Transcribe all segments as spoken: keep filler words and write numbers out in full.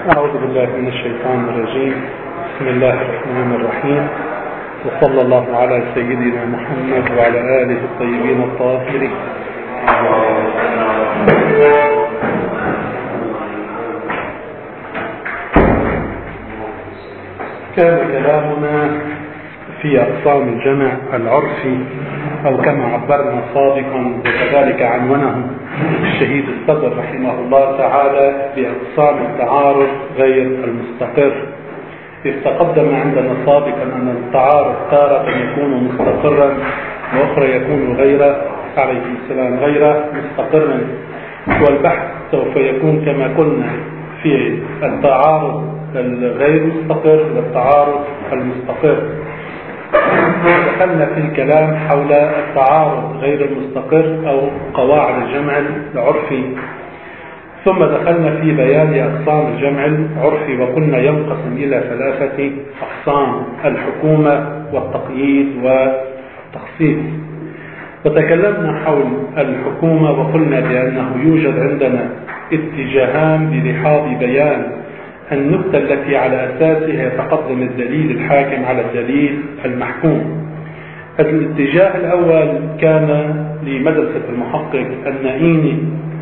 أعوذ بالله من الشيطان الرجيم. بسم الله الرحمن الرحيم، وصلى الله على سيدنا محمد وعلى آله الطيبين الطاهرين. كان كلامنا في أقسام الجمع العرفي، أو كما عبرنا سابقا وكذلك عنونه الشهيد الصدر رحمه الله تعالى بأقسام التعارض غير المستقر. إذ تقدم عندنا سابقا أن التعارض تارة يكون مستقرا وأخرى يكون غير عليه السلام غير مستقرا، والبحث سوف يكون كما قلنا في التعارض الغير مستقر والتعارض المستقر. دخلنا في الكلام حول التعارض غير المستقر أو قواعد الجمع العرفي، ثم دخلنا في بيان أقسام الجمع العرفي، وقلنا ينقسم إلى ثلاثة أقسام: الحكومة والتقييد والتخصيص. وتكلمنا حول الحكومة وقلنا بأنه يوجد عندنا اتجاهان بلحاظ بيان النقطة التي على أساسها يتقدم الدليل الحاكم على الدليل المحكوم. الاتجاه الأول كان لمدرسة المحقق النائيني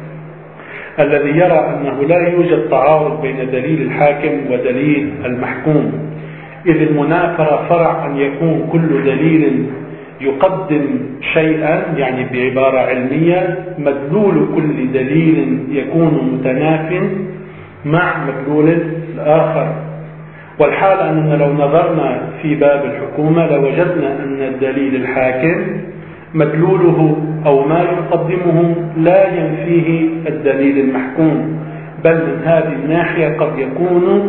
الذي يرى أنه لا يوجد تعارض بين دليل الحاكم ودليل المحكوم، إذ المنافرة فرع أن يكون كل دليل يقدم شيئا، يعني بعبارة علمية مدلول كل دليل يكون متناف مع مدلول الآخر. والحال أننا لو نظرنا في باب الحكومة لوجدنا أن الدليل الحاكم مدلوله أو ما يقدمه لا ينفيه الدليل المحكوم، بل من هذه الناحية قد يكون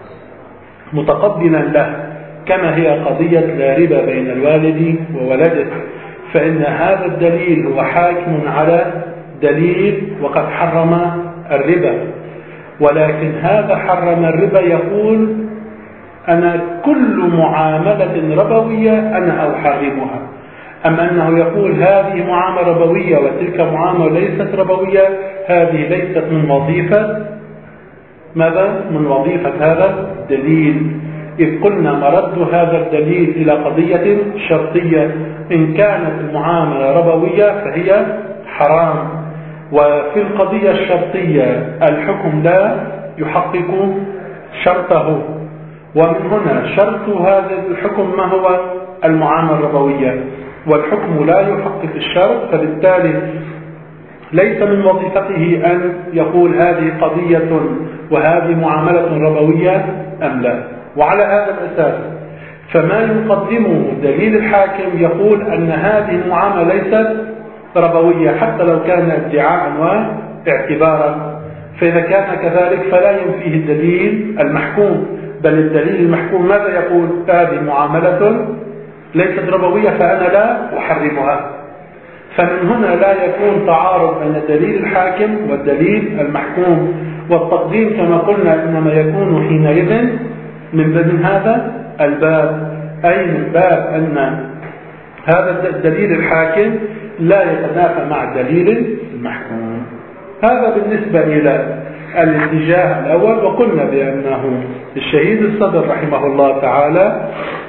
متقدما له، كما هي قضية لا ربا بين الوالد وولده، فإن هذا الدليل هو حاكم على دليل وقد حرم الربا، ولكن هذا حرم الربا يقول أنا كل معاملة ربوية أنا أحرمها، أما أنه يقول هذه معاملة ربوية وتلك معاملة ليست ربوية، هذه ليست من وظيفة ماذا؟ من وظيفة هذا الدليل، إذ قلنا مرد هذا الدليل إلى قضية شرطية، إن كانت المعاملة ربوية فهي حرام، وفي القضية الشرطية الحكم لا يحقق شرطه، ومن هنا شرط هذا الحكم ما هو؟ المعاملة الربوية، والحكم لا يحقق الشرط، فبالتالي ليس من وظيفته أن يقول هذه قضية وهذه معاملة ربوية أم لا. وعلى هذا الأساس فما يقدمه دليل الحاكم يقول أن هذه المعاملة ليست ربوية حتى لو كان ادعاء واعتبارا، فإذا كان كذلك فلا ينفيه الدليل المحكوم، بل الدليل المحكوم ماذا يقول؟ هذه معاملة ليست ربوية فأنا لا أحرمها. فمن هنا لا يكون تعارض بين الدليل الحاكم والدليل المحكوم، والتقديم كما قلنا إنما يكون حينئذ من هذا الباب، أي من باب أن هذا الدليل الحاكم لا يتنافى مع الدليل المحكوم. هذا بالنسبة إلى الاتجاه الأول. وقلنا بأنه الشهيد الصدر رحمه الله تعالى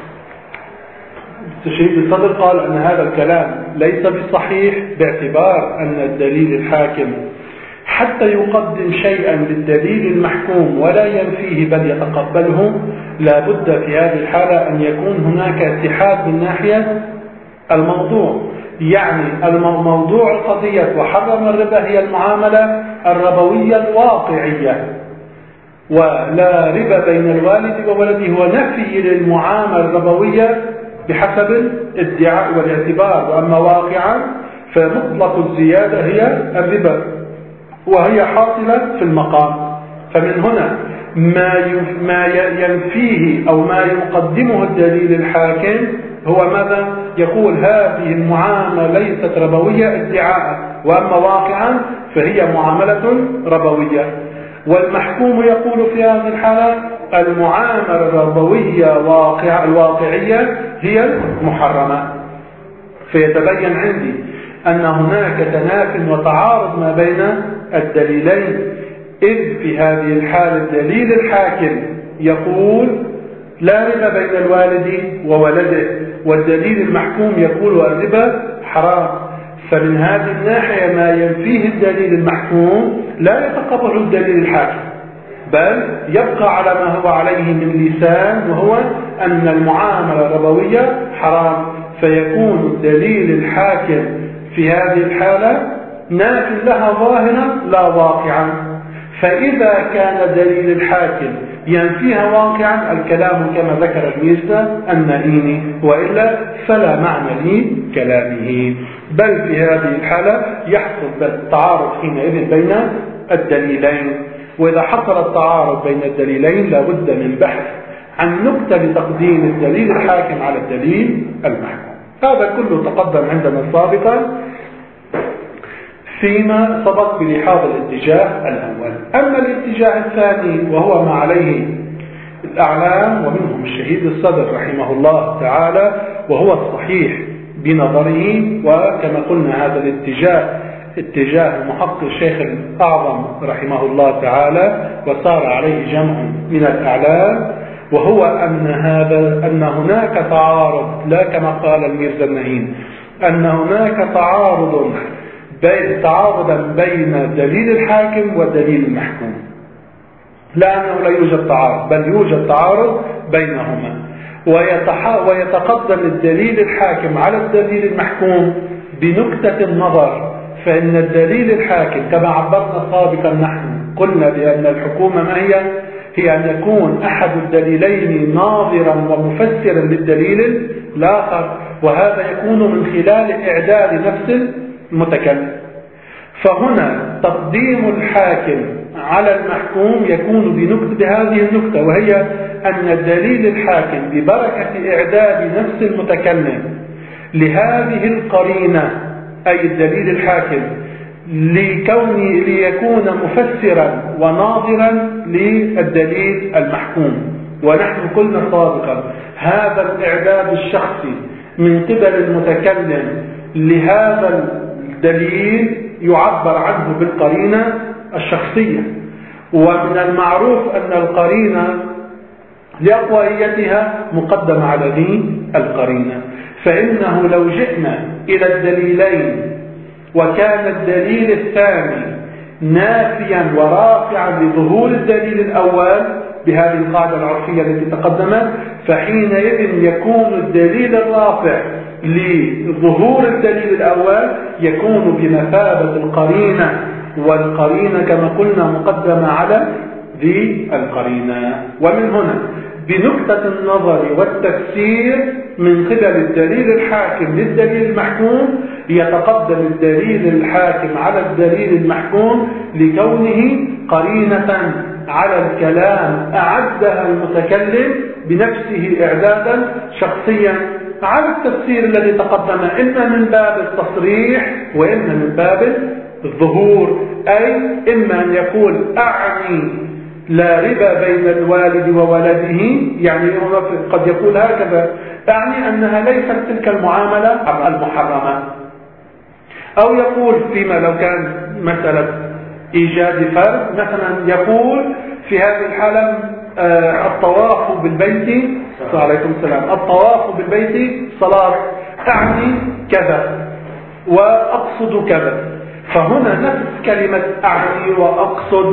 الشهيد الصدر قال أن هذا الكلام ليس بصحيح، باعتبار أن الدليل الحاكم حتى يقدم شيئا للدليل المحكوم ولا ينفيه بل يتقبله، لا بد في هذه الحالة أن يكون هناك اتحاد من ناحية الموضوع، يعني الموضوع القضية وحرم الربا هي المعاملة الربوية الواقعية، ولا ربا بين الوالد وولده هو نفي للمعاملة الربوية بحسب الادعاء والاعتبار، وأما واقعا فمطلق الزيادة هي الربا وهي حاصلة في المقام. فمن هنا ما ينفيه أو ما يقدمه الدليل الحاكم هو ماذا؟ يقول هذه المعاملة ليست ربوية ادعاء، وأما واقعا فهي معاملة ربوية. والمحكوم يقول في هذه الحالة المعاملة الربوية واقع الواقعية هي المحرمة. فيتبين عندي أن هناك تناف وتعارض ما بين الدليلين، إذ في هذه الحالة الدليل الحاكم يقول لا ربا بين الوالد وولده، والدليل المحكوم يقول الربا حرام. فمن هذه الناحية ما ينفيه الدليل المحكوم لا يتقبل الدليل الحاكم، بل يبقى على ما هو عليه من لسان، وهو أن المعاملة الربوية حرام. فيكون الدليل الحاكم في هذه الحالة ناف لها ظاهرا لا واقعا. فإذا كان دليل الحاكم ينفيها واقعا الكلام كما ذكر الميزة النائيني، وإلا فلا معنى لكلامه. بل في هذه الحالة يحصل التعارض حينئذ بين الدليلين، وإذا حصل التعارض بين الدليلين لابد من بحث عن نكتة لتقديم الدليل الحاكم على الدليل المحكوم. هذا كله تقدم عندنا سابقا فيما سبق بلحاظ الاتجاه الأول. أما الاتجاه الثاني وهو ما عليه الأعلام ومنهم الشهيد الصدر رحمه الله تعالى، وهو الصحيح بنظره، وكما قلنا هذا الاتجاه اتجاه المحقق الشيخ الأعظم رحمه الله تعالى وصار عليه جمع من الأعلام، وهو أن هذا أن هناك تعارض، لا كما قال الميرزا النهين أن هناك تعارض بين تعارضا بين دليل الحاكم ودليل المحكوم، لا أنه لا يوجد تعارض، بل يوجد تعارض بينهما، ويتقدم الدليل الحاكم على الدليل المحكوم بنكتة النظر. فإن الدليل الحاكم كما عبرنا سابقا نحن قلنا بأن الحكومة ما هي؟ هي أن يكون أحد الدليلين ناظرا ومفسرا للدليل الآخر، وهذا يكون من خلال إعداد نفس المتكلم. فهنا تقديم الحاكم على المحكوم يكون بنكتة بهذه النكتة، وهي أن الدليل الحاكم ببركة إعداد نفس المتكلم لهذه القرينة، أي الدليل الحاكم لكون ليكون مفسرا وناظرا للدليل المحكوم. ونحن قلنا سابقا هذا الإعداد الشخصي من قبل المتكلم لهذا الدليل يعبر عنه بالقرينة الشخصية، ومن المعروف أن القرينة لأقويتها مقدمة على ذي القرينة. فإنه لو جئنا إلى الدليلين وكان الدليل الثاني نافيا ورافعا لظهور الدليل الأول بهذه القاعدة العرفية التي تقدمت، فحينئذ يكون الدليل الرافع لظهور الدليل الأول يكون بمثابة القرينة، والقرينة كما قلنا مقدمة على ذي القرينة. ومن هنا بنكتة النظر والتفسير من قبل الدليل الحاكم للدليل المحكوم يتقدم الدليل الحاكم على الدليل المحكوم لكونه قرينة على الكلام أعدها المتكلم بنفسه إعدادا شخصيا على التفسير الذي تقدم، إما من باب التصريح وإما من باب الظهور. أي إما أن يقول أعني لا ربا بين الوالد وولده، يعني قد يقول هكذا أعني أنها ليست تلك المعاملة المحرمة، أو يقول فيما لو كان مسألة إيجاد فرد مثلا يقول في هذه الحالة آه الطواف بالبيت عليكم السلام الطواف بالبيت صلاة، أعني كذا وأقصد كذا. فهنا نفس كلمة أعني وأقصد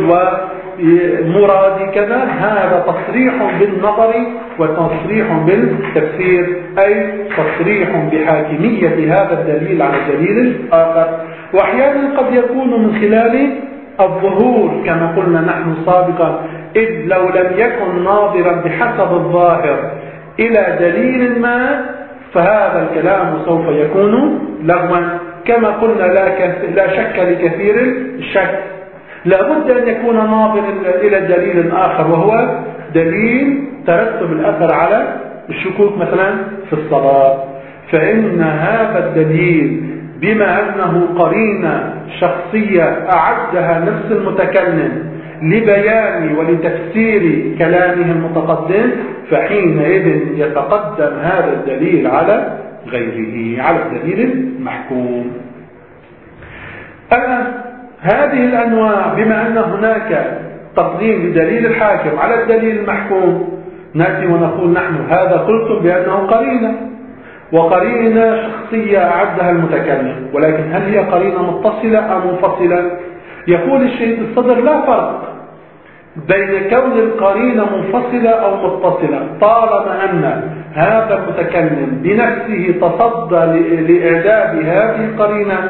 ومرادي كذا، هذا تصريح بالنظر وتصريح بالتفسير، أي تصريح بحاكمية هذا الدليل على الدليل الآخر. وأحيانا قد يكون من خلال الظهور كما قلنا نحن سابقا، إذ لو لم يكن ناظرا بحسب الظاهر إلى دليل ما فهذا الكلام سوف يكون لغوا. كما قلنا لا, لا شك لكثير الشك، لابد أن يكون ناظر إلى دليل آخر وهو دليل ترتب الأثر على الشكوك مثلا في الصلاة. فإن هذا الدليل بما أنه قرينة شخصية أعدها نفس المتكلم لبيان ولتفسير كلامه المتقدم، فحينئذ يتقدم هذا الدليل على غيره على الدليل المحكوم. الآن هذه الأنواع بما أن هناك تقديم لدليل الحاكم على الدليل المحكوم، نأتي ونقول نحن هذا قلتم بأنه قرينة، وقرينة شخصية أعدها المتكلم، ولكن هل هي قرينة متصلة أم منفصلة؟ يقول الشهيد الصدر لا فرق بين كون القرينة منفصلة أو متصلة، طالما أن هذا المتكلم بنفسه تصدى لإعداد هذه القرينة،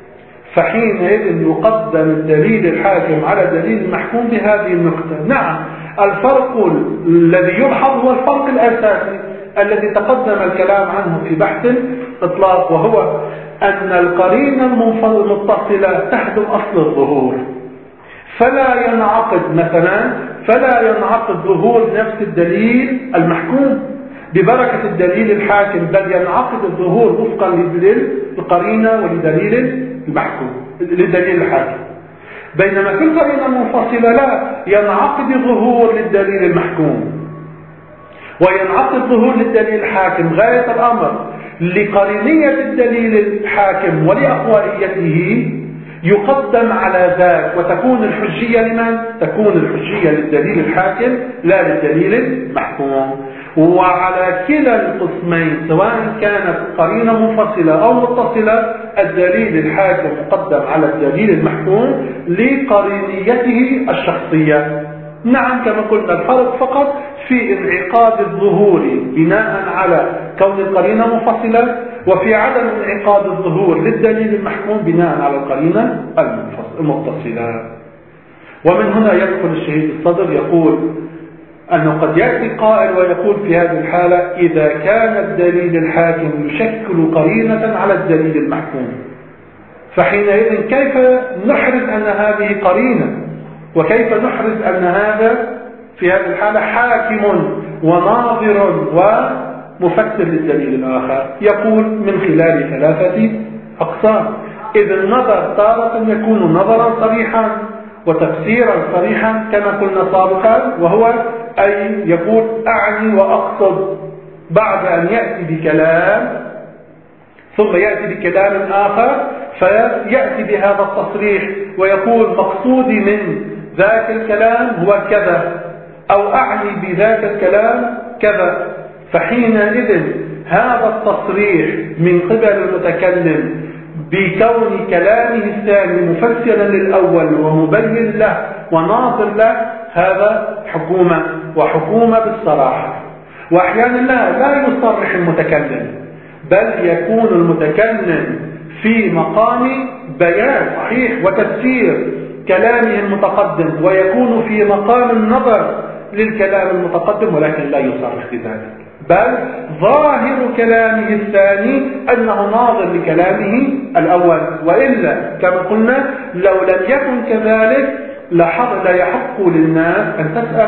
فحينئذ يقدم الدليل الحاكم على الدليل المحكوم بهذه النقطة. نعم، الفرق الذي يلحظ هو الفرق الأساسي الذي تقدم الكلام عنه في بحث الإطلاق، وهو أن القرينة المتصلة تحدث أصل الظهور، فلا ينعقد مثلا فلا ينعقد ظهور نفس الدليل المحكوم ببركة الدليل الحاكم، بل ينعقد الظهور وفقا للقرينة ولدليل المحكوم للدليل الحاكم. بينما في القرينة المنفصلة لا ينعقد الظهور للدليل المحكوم وينعقد ظهور للدليل الحاكم، غاية الأمر لقرينية الدليل الحاكم ولأقوائيته يقدم على ذاك، وتكون الحجية لمن؟ تكون الحجية للدليل الحاكم لا للدليل المحكوم. وعلى كلا القسمين سواء كانت قرينة منفصلة أو متصلة الدليل الحاكم مقدم على الدليل المحكوم لقرينيته الشخصية. نعم، كما قلنا الفرق فقط في انعقاد الظهور بناء على كون القرينة منفصلة، وفي عدم انعقاد الظهور للدليل المحكوم بناء على القرينة المتصلة. ومن هنا يدخل الشهيد الصدر يقول أنه قد يأتي قائل ويقول في هذه الحالة إذا كان الدليل الحاكم يشكل قرينة على الدليل المحكوم، فحينئذ كيف نحرز أن هذه قرينة، وكيف نحرز أن هذا في هذه الحالة حاكم وناظر ومفسر للدليل الآخر؟ يقول من خلال ثلاثة أقسام. إذ النظر تارة يكون نظرا صريحا وتفسيرا صريحا كما قلنا سابقا، وهو أي يقول أعني وأقصد، بعد أن يأتي بكلام ثم يأتي بكلام آخر فيأتي بهذا التصريح ويقول مقصودي من ذاك الكلام هو كذا، أو أعني بذاك الكلام كذا. فحينئذ هذا التصريح من قبل المتكلم بكون كلامه الثاني مفسرا للأول ومبين له وناظر له، هذا حكومة، وحكومة بالصراحة. وأحيانا لا, لا يصرح المتكلم، بل يكون المتكلم في مقام بيان صحيح وتفسير كلامه المتقدم، ويكون في مقام النظر للكلام المتقدم، ولكن لا يصرح بذلك، بل ظاهر كلامه الثاني أنه ناظر لكلامه الأول. وإلا كما قلنا لو لم يكن كذلك لا يحق للناس أن تسأل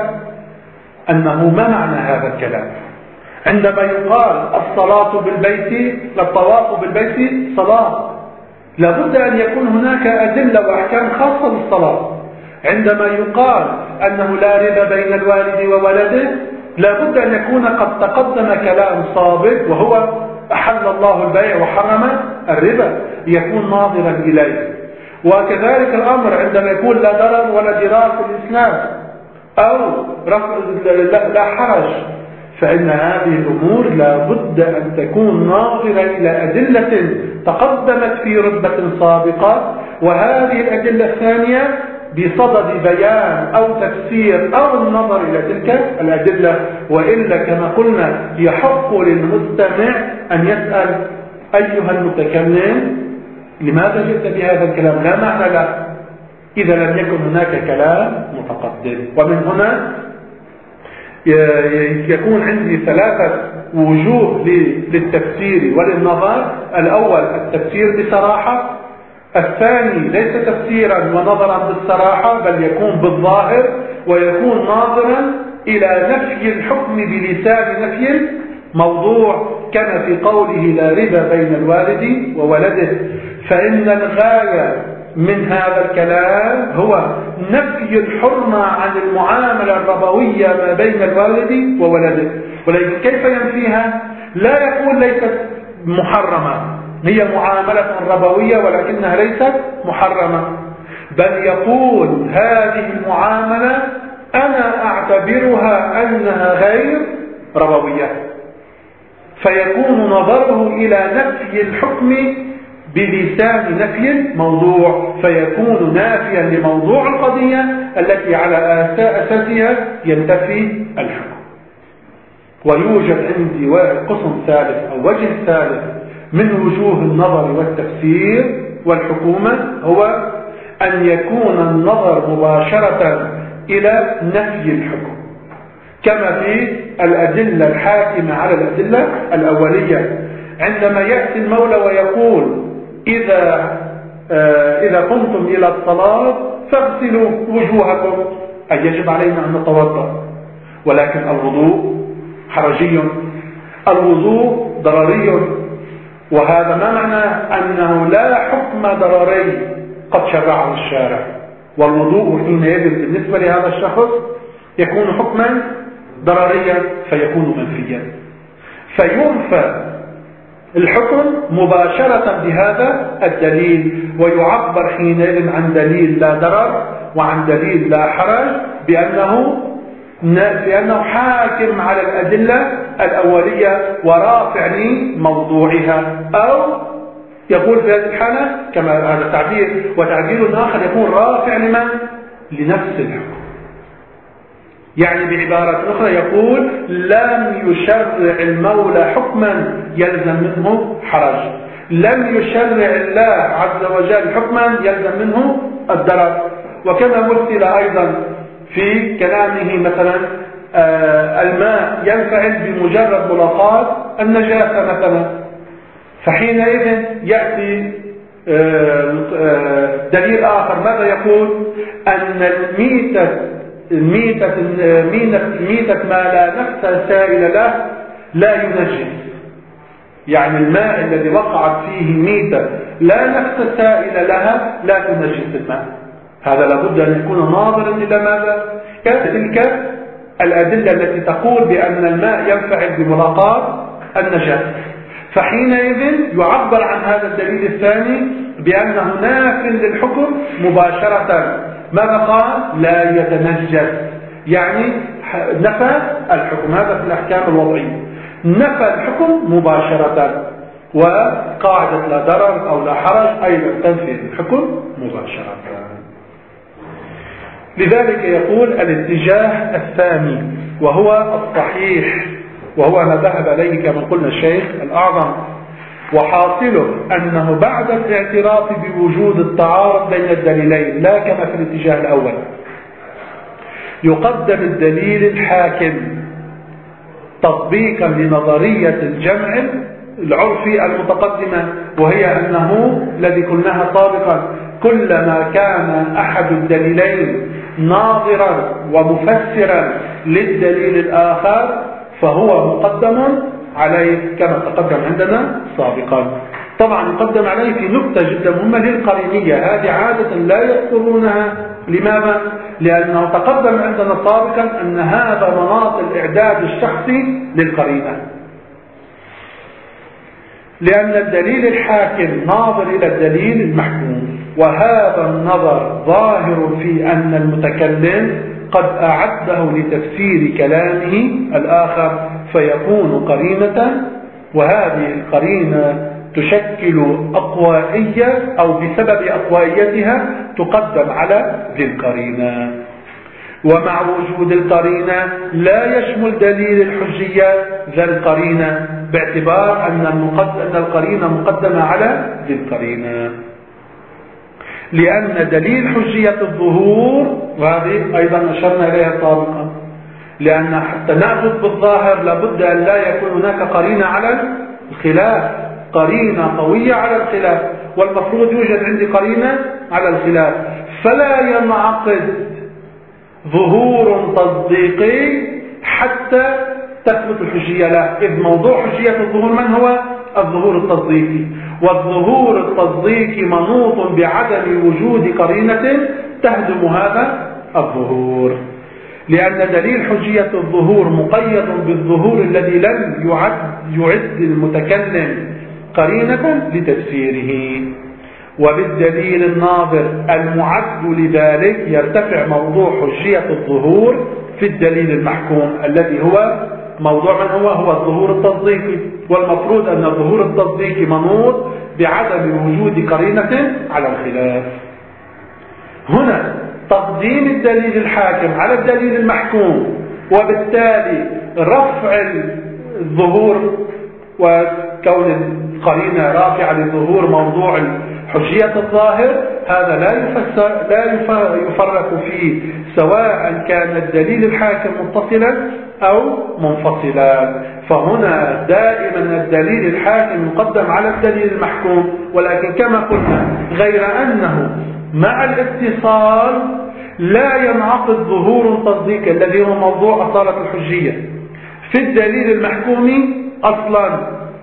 أنه ما معنى هذا الكلام. عندما يقال الصلاة بالبيت الطواف بالبيت صلاة، لابد أن يكون هناك أدلة وأحكام خاصة بالصلاة. عندما يقال أنه لا ربا بين الوالد وولده، لابد أن يكون قد تقدم كلام سابق وهو أحل الله البيع وحرم الربا، يكون ناظرا إليه. وكذلك الأمر عندما يكون لا ضرر ولا ضرار في الإسلام أو لا حرج، فإن هذه الأمور لابد أن تكون ناظرة إلى أدلة تقدمت في رتبة سابقة، وهذه الأدلة الثانية بصدد بيان أو تفسير أو النظر إلى تلك الأدلة. وإلا كما قلنا يحق للمستمع أن يسأل أيها المتكلم لماذا جئت بهذا الكلام؟ لا معنى له إذا لم يكن هناك كلام متقدم. ومن هنا يكون عندي ثلاثة وجوه للتفسير وللنظر. الأول التفسير بصراحة، الثاني ليس تفسيرا ونظرا بالصراحة بل يكون بالظاهر، ويكون ناظرا إلى نفي الحكم بلسان نفي الموضوع كما في قوله لا ربا بين الوالد وولده. فإن الغاية من هذا الكلام هو نفي الحرمة عن المعاملة الربوية ما بين الوالد وولده. ولكن كيف ينفيها؟ لا يقول ليست محرمة، هي معاملة ربوية ولكنها ليست محرمة، بل يقول هذه المعاملة أنا أعتبرها أنها غير ربوية، فيكون نظره إلى نفي الحكم بلسان نفي الموضوع، فيكون نافيا لموضوع القضية التي على أساسها ينتفي الحكم. ويوجد عندي قسم ثالث أو وجه ثالث من وجوه النظر والتفسير والحكومة، هو أن يكون النظر مباشرة إلى نفي الحكم، كما في الأدلة الحاكمة على الأدلة الأولية، عندما يأتي المولى ويقول إذا آه إذا قمتم إلى الصلاة فاغسلوا وجوهكم، أي يجب علينا أن نتوضأ، ولكن الوضوء حرجي، الوضوء ضرري، وهذا ما معناه أنه لا حكم ضرري قد شرعه الشارع، والوضوء حينئذ بالنسبة لهذا الشخص يكون حكما ضرريا فيكون منفيا، فينفى الحكم مباشرة بهذا الدليل، ويعبر حينئذ عن دليل لا ضرر وعن دليل لا حرج بأنه بأنه حاكم على الأدلة الأولية ورافع لموضوعها، أو يقول في هذه الحالة كما هذا تعبير، وتعبير آخر يكون رافع لمن؟ لنفس الحكم. يعني بعبارة أخرى يقول لم يشرع المولى حكما يلزم منه حرج، لم يشرع الله عز وجل حكما يلزم منه الضرر. وكما مثل أيضا في كلامه مثلا آه الماء ينفعل بمجرد ملاقاة النجاسة مثلا، فحينئذ يأتي آه آه دليل آخر ماذا يقول؟ أن الميتة الميتة الميتة ما لا نفس سائل له لا ينجس، يعني الماء الذي وقعت فيه ميتة لا نفس سائل لها لا تنجس الماء. هذا لابد أن يكون ناظرا إلى ماذا؟ تلك الأدلة التي تقول بأن الماء ينفعل بملاقاة النجاسة، فحينئذ يعبر عن هذا الدليل الثاني بأنه ناف للحكم مباشرة. ماذا قال؟ لا يتنجس، يعني نفى الحكم، هذا في الأحكام الوضعية، نفى الحكم مباشرة. وقاعدة لا ضرر أو لا حرج أيضا تنفي الحكم مباشرة. لذلك يقول الاتجاه الثاني وهو الصحيح، وهو ما ذهب إليه كما قلنا الشيخ الأعظم، وحاصله أنه بعد الاعتراف بوجود التعارض بين الدليلين لا كما في الاتجاه الأول، يقدم الدليل الحاكم تطبيقا لنظرية الجمع العرفي المتقدمة، وهي أنه الذي قلناها سابقا كلما كان أحد الدليلين ناظرا ومفسرا للدليل الآخر فهو مقدم عليه كما تقدم عندنا سابقا. طبعا يقدم عليه في نقطة جدا مهمة للقرينية، هذه عادة لا يذكرونها. لماذا؟ لأنه تقدم عندنا سابقا أن هذا مناط الإعداد الشخصي للقرينة، لأن الدليل الحاكم ناظر إلى الدليل المحكوم، وهذا النظر ظاهر في أن المتكلم قد أعده لتفسير كلامه الآخر فيكون قرينة، وهذه القرينة تشكل أقوائية أو بسبب أقوائيتها تقدم على ذي القرينة. ومع وجود القرينة لا يشمل دليل الحجية ذا القرينة، باعتبار أن القرينة مقدمة على ذي القرينة، لأن دليل حجية الظهور، وهذه أيضا أشرنا إليها سابقا، لأن حتى نأخذ بالظاهر لابد أن لا يكون هناك قرينة على الخلاف، قرينة قوية على الخلاف، والمفروض يوجد عندي قرينة على الخلاف، فلا ينعقد ظهور تصديقي حتى تثبت الحجية له، إذ موضوع حجية الظهور من هو؟ الظهور التصديقي، والظهور التصديقي منوط بعدم وجود قرينة تهدم هذا الظهور، لأن دليل حجية الظهور مقيد بالظهور الذي لم يعد, يعد المتكلم قرينة لتفسيره. وبالدليل الناظر المعد لذلك يرتفع موضوع حجية الظهور في الدليل المحكوم الذي هو موضوع من هو هو الظهور التصديقي، والمفروض أن الظهور التصديقي منوط بعدم وجود قرينة على الخلاف. هنا تقديم الدليل الحاكم على الدليل المحكوم، وبالتالي رفع الظهور وكون القرينة رافعة لظهور موضوع حجية الظاهر، هذا لا يفسر لا يفرق فيه سواء كان الدليل الحاكم متصلا أو منفصلا. فهنا دائما الدليل الحاكم يقدم على الدليل المحكوم، ولكن كما قلنا غير أنه مع الاتصال لا ينعقد ظهور تصديقي الذي هو موضوع أصالة الحجية في الدليل المحكوم أصلا،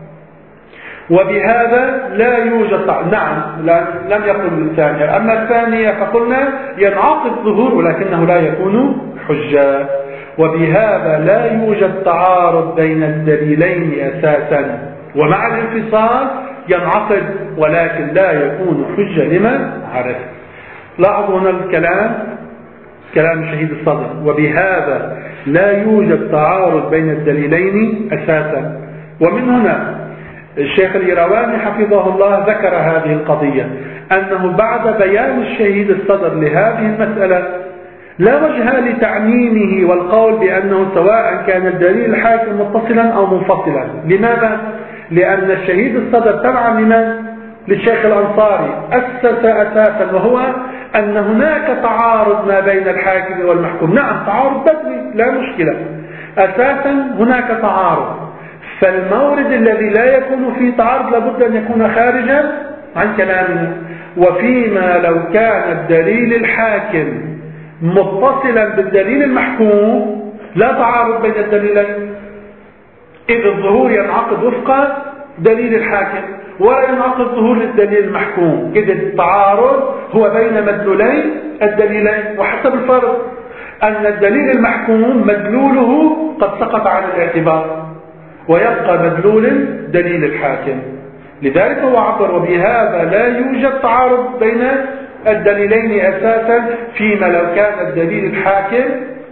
وبهذا لا يوجد. نعم لم يقل الثانية، أما الثانية فقلنا ينعقد ظهور ولكنه لا يكون حجة، وبهذا لا يوجد تعارض بين الدليلين أساسا، ومع الانفصال ينعقد ولكن لا يكون حجة لمن عرف. لاحظوا هنا الكلام كلام شهيد الصدر، وبهذا لا يوجد تعارض بين الدليلين أساسا. ومن هنا الشيخ الإيرواني حفظه الله ذكر هذه القضية، أنه بعد بيان الشهيد الصدر لهذه المسألة لا وجه لتعميمه والقول بأنه سواء كان الدليل الحاكم متصلا أو منفصلا. لماذا؟ لأن الشهيد الصدر تبعا لمن؟ للشيخ الأنصاري أسس أساسا، وهو أن هناك تعارض ما بين الحاكم والمحكوم. نعم تعارض بدني لا مشكلة، أساسا هناك تعارض، فالمورد الذي لا يكون فيه تعارض لابد أن يكون خارجا عن كلامنا. وفيما لو كان الدليل الحاكم متصلا بالدليل المحكوم لا تعارض بين الدليلين، إذ الظهور ينعقد وفق دليل الحاكم ولا ينعقد ظهور للدليل المحكوم، إذ التعارض هو بين مدلولين الدليلين. وحسب الفرق أن الدليل المحكوم مدلوله قد سقط عن الاعتبار ويبقى مدلول دليل الحاكم، لذلك هو عبر وبهذا لا يوجد تعارض بين الدليلين أساسا فيما لو كان الدليل الحاكم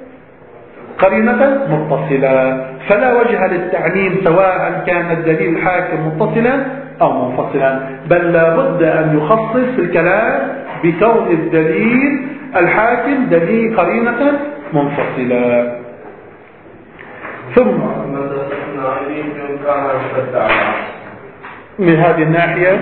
قرينة متصلة، فلا وجه للتعميم سواء كان الدليل الحاكم متصلا أو منفصلا، بل لا بد أن يخصص الكلام بكون الدليل الحاكم دليل قرينة منفصلة. ثم من هذه الناحية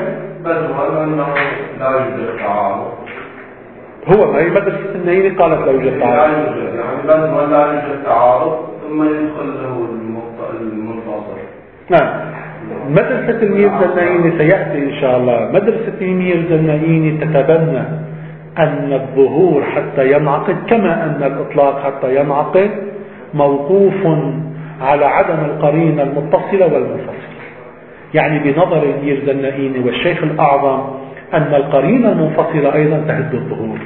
هو ما هي مدرسة النيني قالت لا يوجد تعارض، يعني لا يوجد تعارض ثم يدخل له المنفصل. نعم مدرسة الميرزا النيني سيأتي إن شاء الله. مدرسة الميرزا النيني تتبنى أن الظهور حتى ينعقد كما أن الإطلاق حتى ينعقد موقوف على عدم القرينة المتصلة والمنفصلة. يعني بنظر الميرزا النيني والشيخ الأعظم أن القرينة المنفصلة أيضا تهد الظهور.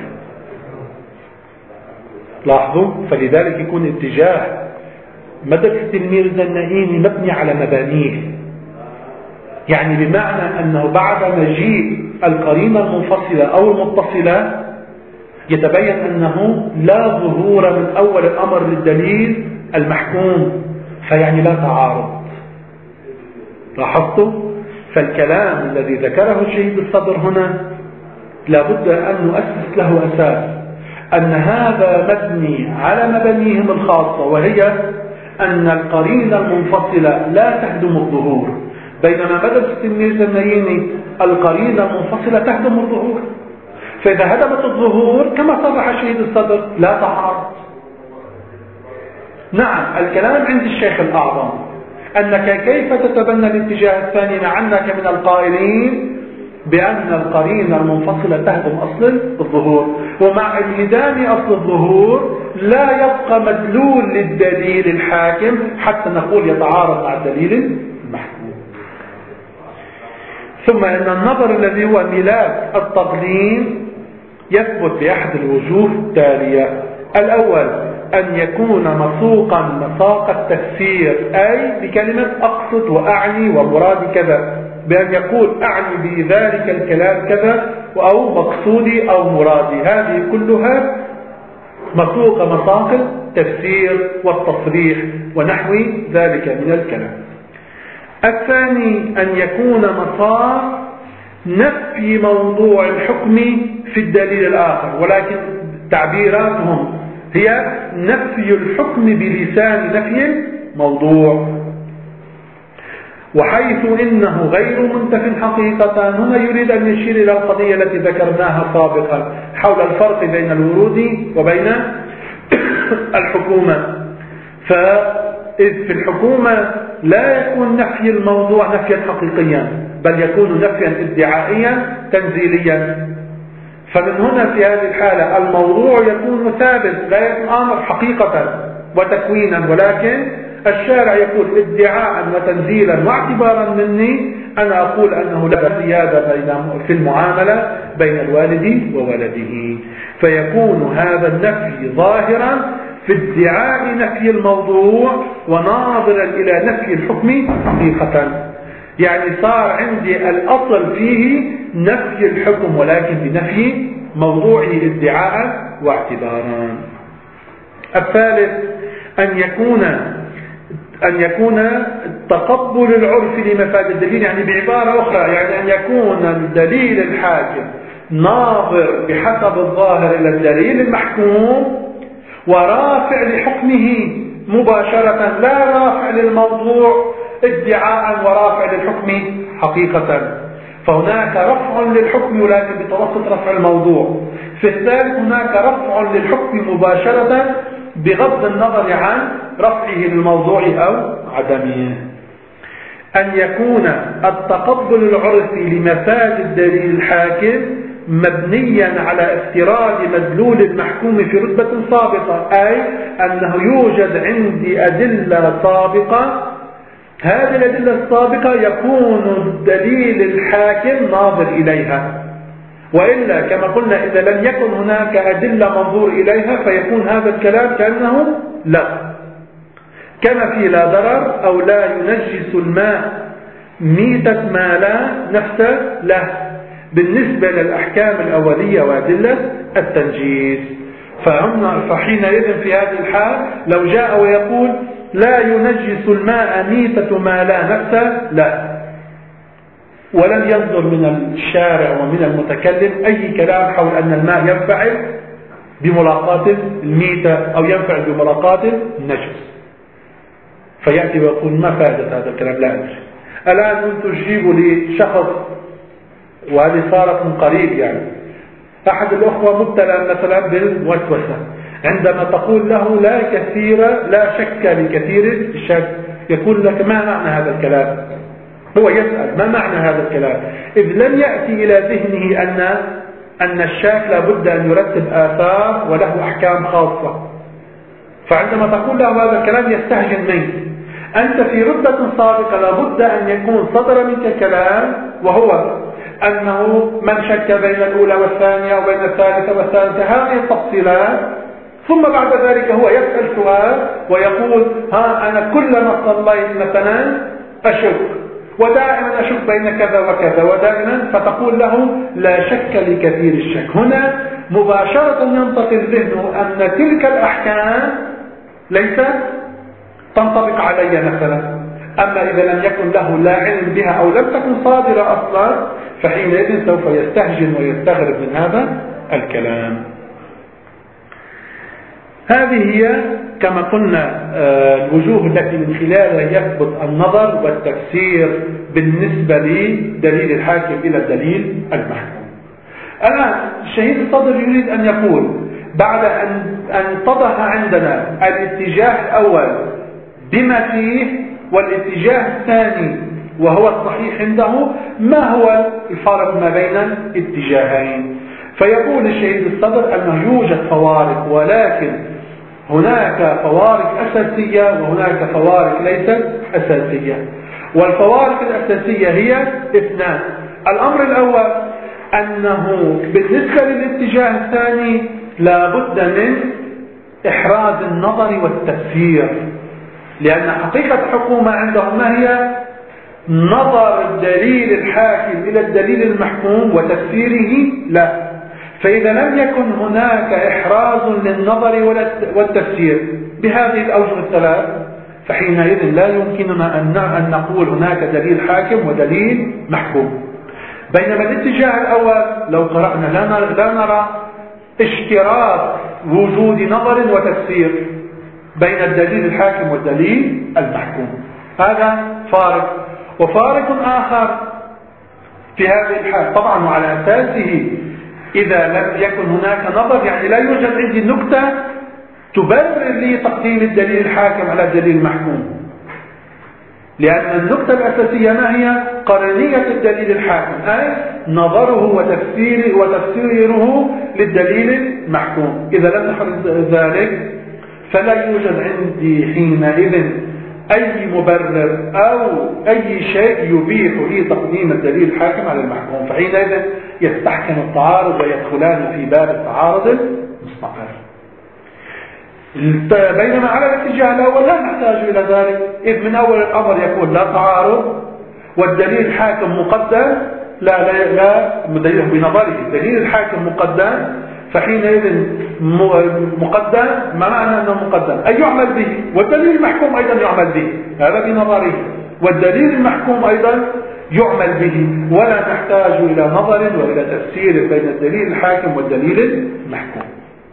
لاحظوا، فلذلك يكون اتجاه مدرسة الميرزا النيني مبني على مبانيه، يعني بمعنى أنه بعد مجيء القرينة المنفصلة أو المتصلة يتبين أنه لا ظهور من أول الأمر للدليل المحكوم، فيعني لا تعارض. لاحظتوا؟ فالكلام الذي ذكره الشهيد الصدر هنا لابد أن نؤسس له أساس، أن هذا مبني على مبانيهم الخاصة، وهي أن القرينة المنفصلة لا تهدم الظهور، بينما مدرسة الميرزا النيني القرينة المنفصلة تهدم الظهور. فإذا هدمت الظهور كما صرح الشهيد الصدر لا تعارض. نعم الكلام عند الشيخ الأعظم أنك كيف تتبنى الاتجاه الثاني مع أنك من القائلين بأن القرينة المنفصلة تهدم أصل الظهور، ومع انهدام أصل الظهور لا يبقى مدلول للدليل الحاكم حتى نقول يتعارض مع الدليل المحكوم. ثم أن النظر الذي هو ميلاد التضليل يثبت بأحد الوجوه التالية: الأول أن يكون مسوقا مساق التفسير، أي بكلمة أقصد وأعني ومراد كذا، بأن يقول أعني بذلك الكلام كذا أو مقصودي أو مرادي. هذه كلها مسوقة مساقط تفسير والتصريح ونحو ذلك من الكلام. الثاني أن يكون مسار نفي موضوع الحكم في الدليل الآخر، ولكن تعبيراتهم هي نفي الحكم بلسان نفي الموضوع، وحيث إنه غير منتف حقيقة. هنا يريد أن يشير إلى القضية التي ذكرناها سابقا حول الفرق بين الورود وبين الحكومة. فإذ في الحكومة لا يكون نفي الموضوع نفيا حقيقيا، بل يكون نفيا ادعائيا تنزيليا. فمن هنا في هذه الحالة الموضوع يكون ثابت لا يكون أمر حقيقة وتكوينا، ولكن الشارع يقول ادعاء وتنزيلا واعتبارا مني أنا أقول أنه لا زيادة بين في المعاملة بين الوالد وولده، فيكون هذا النفي ظاهرا في ادعاء نفي الموضوع وناظرا إلى نفي الحكم حقيقة. يعني صار عندي الأصل فيه نفي الحكم ولكن بنفي موضوعه ادعاء واعتبارا. الثالث أن يكون أن يكون تقبل العرف لمفاد الدليل، يعني بعبارة أخرى يعني أن يكون الدليل الحاكم ناظر بحسب الظاهر إلى الدليل المحكوم ورافع لحكمه مباشرة، لا رافع للموضوع ادعاء ورافع للحكم حقيقة. فهناك رفع للحكم ولكن بتوسط رفع الموضوع. في الثالث هناك رفع للحكم مباشرة بغض النظر عن رفعه للموضوع أو عدمه. أن يكون التقبل العرفي لمفاد الدليل الحاكم مبنيا على افتراض مدلول المحكوم في رتبة سابقة، أي أنه يوجد عندي أدلة سابقة، هذه الأدلة السابقة يكون الدليل الحاكم ناظر إليها، وإلا كما قلنا إذا لم يكن هناك أدلة منظور إليها فيكون هذا الكلام كأنه لا، كما في لا ضرر أو لا ينجس الماء ميتة ما لا نفس له بالنسبة للأحكام الأولية وأدلة التنجيس. فهم فحينئذ في هذه الحال لو جاء ويقول لا ينجس الماء ميتة ما لا نفس له، ولم ينظر من الشارع ومن المتكلم أي كلام حول أن الماء ينفعل بملاقاة الميتة أو ينفعل بملاقاة النجس، فيأتي ويقول ما فائدة هذا الكلام لا أدري. الآن أنتم تجيبوا لي شخص، وهذه صارت من قريب، يعني أحد الأخوة مبتلى مثلا بالوسوسة، عندما تقول له لا كثير لا شك لكثير الشك، يقول لك ما معنى هذا الكلام؟ هو يسأل ما معنى هذا الكلام، إذ لم يأتي إلى ذهنه أن أن الشاك لابد أن يرتب آثار وله أحكام خاصة. فعندما تقول له هذا الكلام يستهجن منك. أنت في رتبة سابقة لابد أن يكون صدر منك كلام، وهو أنه من شك بين الأولى والثانية وبين الثالثة والثالثة، هذه التفصيلات، ثم بعد ذلك هو يسأل سؤال ويقول ها أنا كلما صليت مثلا أشك، ودائما أشك بين كذا وكذا ودائما، فتقول له لا شك لكثير الشك. هنا مباشرة ينتقل ذهنه أن تلك الأحكام ليست تنطبق علي مثلا. أما إذا لم يكن له لا علم بها أو لم تكن صادرة أصلا فحينئذ سوف يستهجن ويستغرب من هذا الكلام. هذه هي كما قلنا الوجوه التي من خلالها يثبت النظر والتفسير بالنسبة لدليل الحاكم إلى الدليل المحكوم. الآن الشهيد الصدر يريد أن يقول بعد أن اتضح عندنا الاتجاه الأول بما فيه والاتجاه الثاني وهو الصحيح عنده، ما هو الفرق ما بين الاتجاهين؟ فيقول الشهيد الصدر أنه يوجد فوارق، ولكن هناك فوارق أساسية وهناك فوارق ليست أساسية. والفوارق الأساسية هي اثنان. الأمر الأول أنه بالنسبة للاتجاه الثاني لا بد من إحراز النظر والتفسير، لأن حقيقة الحكومة عندهم ما هي؟ نظر الدليل الحاكم إلى الدليل المحكوم وتفسيره؟ لا. فإذا لم يكن هناك إحراز للنظر والتفسير بهذه الأوجه الثلاث، فحينئذ لا يمكننا أن نقول هناك دليل حاكم ودليل محكوم. بينما الاتجاه الأول لو قرأنا لا نرى اشتراك وجود نظر وتفسير بين الدليل الحاكم والدليل المحكوم. هذا فارق. وفارق آخر في هذه الحال طبعا وعلى أساسه إذا لم يكن هناك نظر، يعني لا يوجد عندي نكتة تبرر لي تقديم الدليل الحاكم على الدليل المحكوم، لأن النقطة الأساسية ما هي؟ قرنية الدليل الحاكم، أي نظره وتفسيره, وتفسيره للدليل المحكوم. إذا لم نحرز ذلك فلا يوجد عندي حينئذ أي مبرر أو أي شيء يبيح لي تقديم الدليل الحاكم على المحكوم، فحينئذ يستحكم التعارض ويدخلان في باب التعارض المستقر. بينما على الاتجاه الأول لا نحتاج إلى ذلك، إذ من أول الأمر يكون لا تعارض والدليل الحاكم مقدم، لا لا لا مدلله بنظره الدليل الحاكم مقدم، فحينئذ مقدم ما معنى أنه مقدم؟ أي يعمل به، والدليل المحكوم أيضا يعمل به، هذا بنظره، والدليل المحكوم أيضا يعمل به، ولا نحتاج إلى نظر وإلى تفسير بين الدليل الحاكم والدليل المحكوم.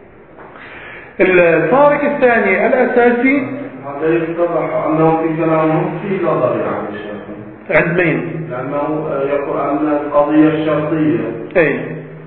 الفارق الثاني الأساسي هذا يتضح أنه في كلامه في نظر عن الشيخ عند مين؟ لأنه يقول أن القضية الشرطية أي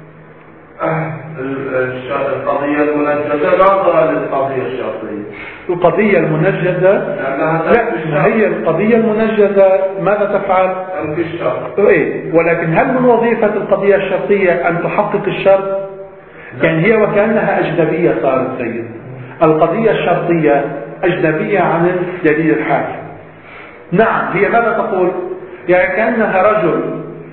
القضية المنجدة ناظرة للقضية الشرطية. القضية المنجدة لا، هي القضية المنجدة ماذا تفعل؟ تنفي الشرط. إيه، ولكن هل من وظيفة القضية الشرطية أن تحقق الشرط؟ يعني هي وكأنها أجنبية صارت سيد. القضية الشرطية أجنبية عن الدليل الحاكم. نعم، هي ماذا تقول؟ يعني كأنها رجل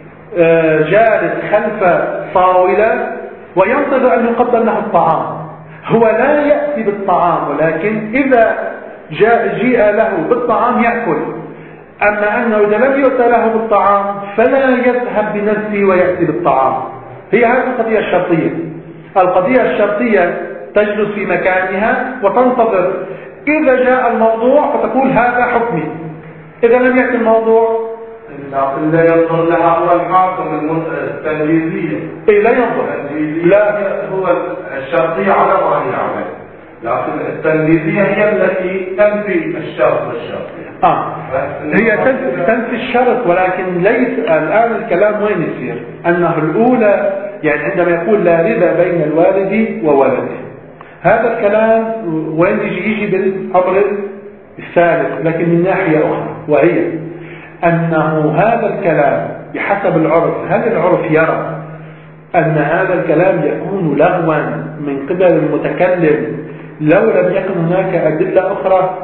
جالس خلف طاولة وينتظر أن يقدم له الطعام، هو لا يأتي بالطعام، ولكن إذا جاء جيء له بالطعام يأكل. أما أنه إذا لم يؤتى له بالطعام فلا يذهب بنفسه ويأتي بالطعام. هي هذه القضية الشرطية. القضية الشرطية تجلس في مكانها وتنتظر، إذا جاء الموضوع فتقول هذا حكمي، إذا لم يأتي الموضوع لكن لا ينظر لها هو الحاكم التنجيزية. إيه لا ينظر، لا هو الشرطية على ظاهر العمل، لكن التنجيزية هي التي تنفي الشرط والشرطية. آه هي تنفي, تنفي الشرط، ولكن ليس الآن الكلام وين يصير؟ أنه الأولى يعني عندما يقول لا ربا بين الوالد وولده، هذا الكلام وين يجي؟ يجي بالأمر الثالث، لكن من ناحية أخرى، وهي أنه هذا الكلام بحسب العرف، هل العرف يرى أن هذا الكلام يكون لغوا من قبل المتكلم لو لم يكن هناك أدلة أخرى؟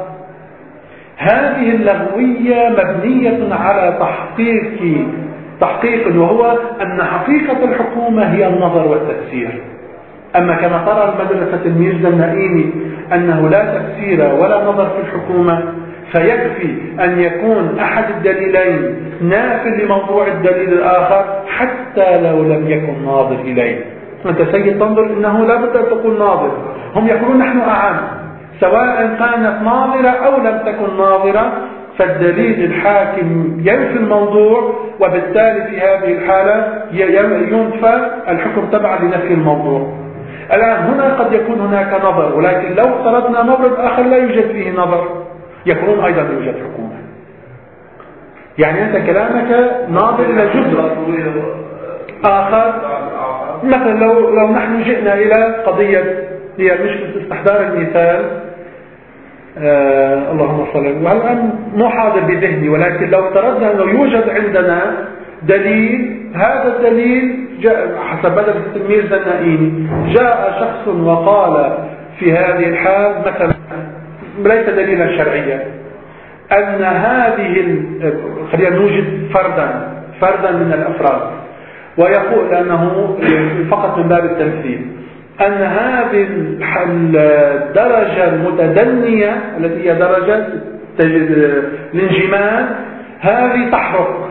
هذه اللغوية مبنية على تحقيق تحقيق وهو أن حقيقة الحكومة هي النظر والتفسير. أما كما ترى المدرسة الميرزا النائمي أنه لا تفسير ولا نظر في الحكومة، فيكفي أن يكون أحد الدليلين نافل لموضوع الدليل الآخر حتى لو لم يكن ناظر إليه. أنت سيد تنظر إنه لا بد أن تكون ناظر، هم يقولون نحن أعام، سواء كانت ناظرة أو لم تكن ناظرة، فالدليل الحاكم ينفي الموضوع، وبالتالي في هذه الحالة ينفى الحكم تبعا لنفي الموضوع. الآن هنا قد يكون هناك نظر، ولكن لو افترضنا نظر آخر لا يوجد فيه نظر، يكون أيضا يوجد حكومة. يعني أنت كلامك ناظر إلى جزء آخر. مثلا لو لو نحن جئنا إلى قضية هي مشكلة استحضار المثال، آه اللهم صل على، والآن مو حاضر بذهني، ولكن لو افترضنا أنه يوجد عندنا دليل، هذا الدليل جاء حسب مدرسة الميرزا النائمي، جاء شخص وقال في هذه الحال مثلا ليس دليلا شرعيا أن هذه، خلينا نوجد فردا فردا من الأفراد، ويقول أنه فقط من باب التمثيل أن هذه الدرجة المتدنية التي هي درجة الانجماد، هذه تحرق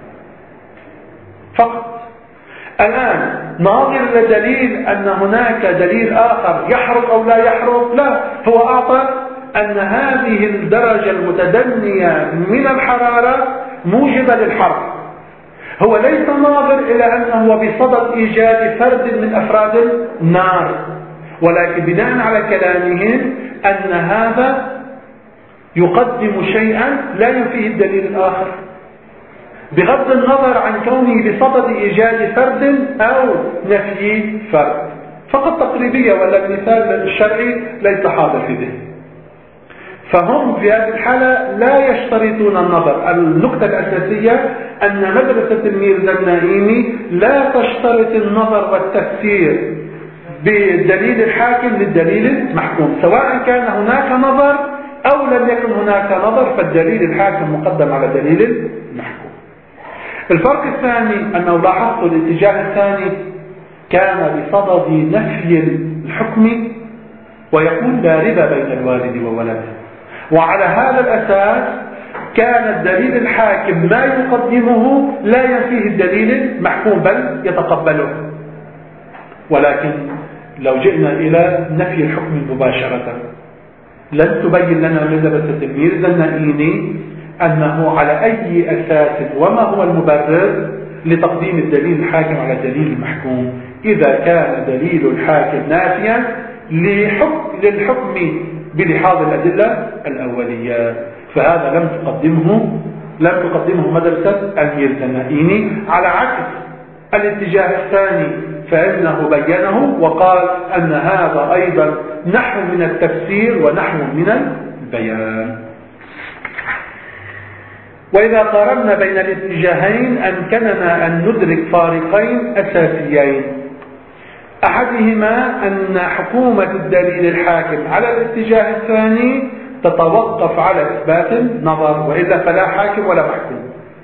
فقط. الآن ناظر لدليل أن هناك دليل آخر يحرق أو لا يحرق، لا، هو أعطى أن هذه الدرجة المتدنية من الحرارة موجبة للحرق. هو ليس ناظر إلى أنه بصدد إيجاد فرد من أفراد النار، ولكن بناء على كلامهم أن هذا يقدم شيئا لا ينفيه الدليل الآخر، بغض النظر عن كونه بصدد إيجاد فرد أو نفي فرد. فقط تقريبية، ولا المثال الشرعي ليس حاضر في ذهن. فهم في هذه الحالة لا يشترطون النظر. النقطة الأساسية أن مدرسة الميرزا النائمي لا تشترط النظر والتفسير بالدليل الحاكم للدليل المحكوم، سواء كان هناك نظر أو لم يكن هناك نظر، فالدليل الحاكم مقدم على دليل المحكوم. الفرق الثاني أنه لاحظت الاتجاه الثاني كان بصدد نفي الحكم ويقول لا ربا بين الوالد وولده، وعلى هذا الأساس كان الدليل الحاكم ما يقدمه لا ينفيه الدليل المحكوم بل يتقبله. ولكن لو جئنا إلى نفي الحكم مباشرة لن تبين لنا مدرسة الميرزا النائمي أنه على أي أساس وما هو المبرر لتقديم الدليل الحاكم على الدليل المحكوم إذا كان دليل الحاكم نافيا للحكم بلحاظ الأدلة الأولية. فهذا لم تقدمه لم تقدمه مدرسة الميرزا النائمي، على عكس الاتجاه الثاني فإنه بينه وقال أن هذا أيضا نحو من التفسير ونحو من البيان. وإذا قارنا بين الاتجاهين أمكننا أن ندرك فارقين أساسيين. أحدهما أن حكومة الدليل الحاكم على الاتجاه الثاني تتوقف على إثبات النظر، وإلا فلا حاكم ولا محكوم.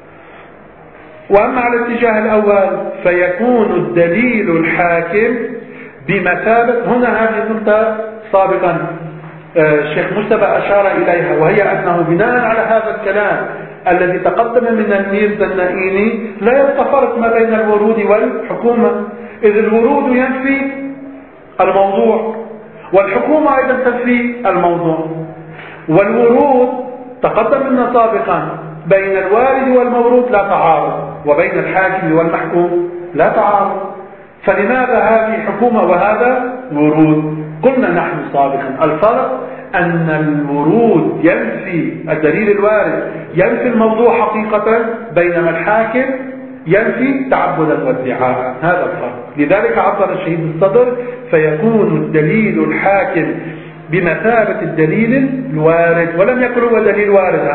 وأما على الاتجاه الأول فيكون الدليل الحاكم بمثابة، هنا هذه النقطة سابقا الشيخ مجتبى أشار إليها، وهي أنه بناء على هذا الكلام الذي تقدم من الميرزا النائمي لا يبقى فرق ما بين الورود والحكومة، إذ الورود ينفي الموضوع والحكومة أيضا تنفي الموضوع. والورود تقدم لنا سابقا بين الوارد والمورود لا تعارض، وبين الحاكم والمحكوم لا تعارض، فلماذا هذه حكومة وهذا ورود؟ قلنا نحن سابقا الفرق أن الورود ينفي الدليل الوارد ينفي الموضوع حقيقة، بينما الحاكم ينفي تعبدا وادعاء. هذا الفرق. لذلك عبر الشهيد الصدر فيكون الدليل الحاكم بمثابة الدليل الوارد، ولم يكن هو دليل وارد،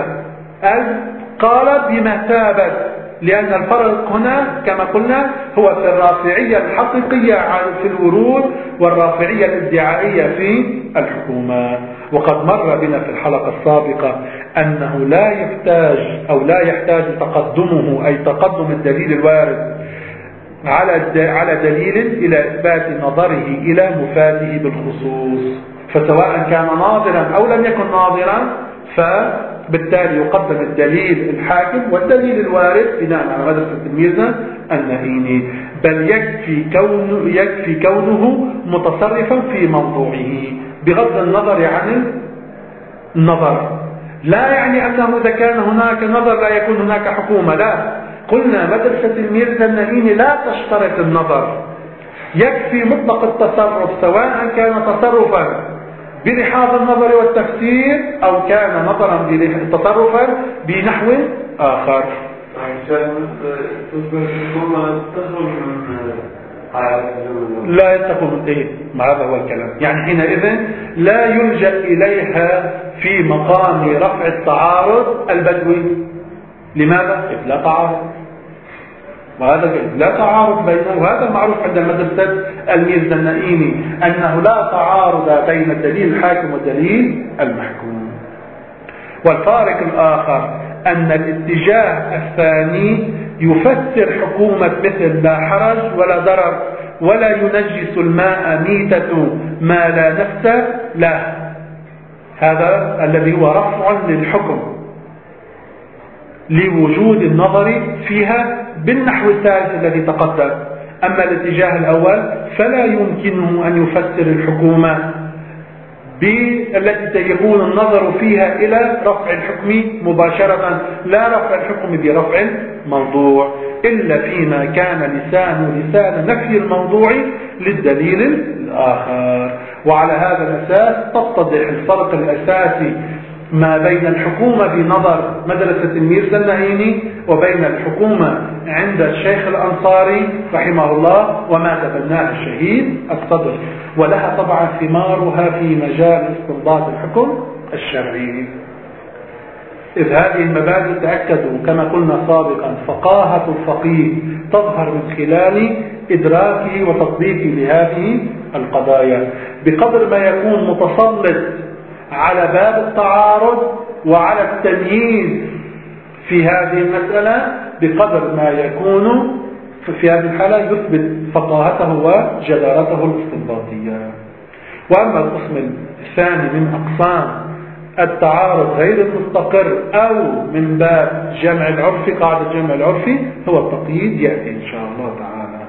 قال بمثابة، لأن الفرق هنا كما قلنا هو في الرافعية الحقيقية في الورود والرافعية الادعائية في الحكومة. وقد مر بنا في الحلقة السابقة أنه لا يحتاج أو لا يحتاج تقدمه، أي تقدم الدليل الوارد على على دليل إلى إثبات نظره إلى مفاده بالخصوص، فسواء كان ناظرا أو لم يكن ناظرا فبالتالي يقدم الدليل الحاكم والدليل الوارد بناء على مدرسة الميرزا النائمي، بل يكفي كونه, يكفي كونه متصرفا في موضوعه بغض النظر عن النظر. لا يعني أنه إذا كان هناك نظر لا يكون هناك حكومة، لا، قلنا مدرسة الميرزا النائمي لا تشترط النظر، يكفي مطلق التصرف سواء كان تصرفا بلحاظ النظر والتفسير أو كان نظرا تصرفا بنحو آخر. لا تكون ايه ما هذا هو الكلام، يعني حينئذ لا يلجأ إليها في مقام رفع التعارض البدوي. لماذا؟ لا تعارض، وهذا لا تعارض بينه، وهذا معروف عند مدرسة الميرزا النائمي أنه لا تعارض بين الدليل الحاكم والدليل المحكوم. والفارق الآخر أن الاتجاه الثاني يفسر حكومة مثل لا حرج ولا ضرر ولا ينجس الماء ميتة ما لا نفس له، هذا الذي هو رفع للحكم. لوجود النظر فيها بالنحو الثالث الذي تقدم. أما الاتجاه الأول فلا يمكنه أن يفسر الحكومة بالتي يكون النظر فيها إلى رفع الحكم مباشرة، لا رفع الحكم برفع الموضوع، إلا فيما كان لسان لسان نفي الموضوع للدليل الآخر. وعلى هذا الأساس تتضح الفرق الأساسي ما بين الحكومة بنظر مدرسة الميرزا النعيمي وبين الحكومة عند الشيخ الأنصاري رحمه الله وما تبناه الشهيد الصدر، ولها طبعا ثمارها في مجال استنباط الحكم الشرعي. إذ هذه المبادئ تأكدوا كما قلنا سابقا فقاهة الفقيه تظهر من خلال إدراكه وتطبيقه لهذه القضايا، بقدر ما يكون متسلط على باب التعارض وعلى التمييز في هذه المسألة بقدر ما يكون في هذه الحالة يثبت فقاهته وجدارته الاستنباطية. وأما القسم الثاني من أقسام التعارض غير المستقر أو من باب جمع العرف قاعدة جمع العرف هو التقييد، يأتي إن شاء الله تعالى.